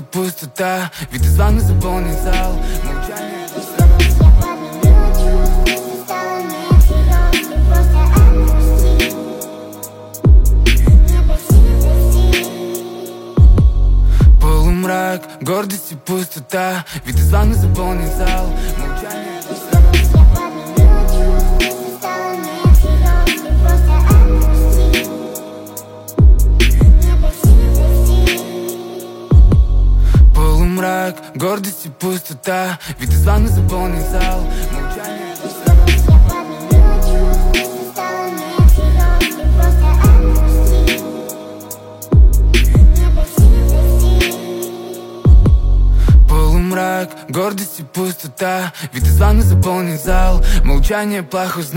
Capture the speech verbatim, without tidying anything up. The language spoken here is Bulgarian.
и пустота, видя звън на запълнен зал. Мълчание. Полумрак, гордост и пустота, видя звън на запълнен зал. Мълчание. Полумрак, гордост и пустота, видя звън на запълнен зал. Мълчание. Полумрак, гордост и пустота, видя звън на запълнен зал. Мълчание, плахо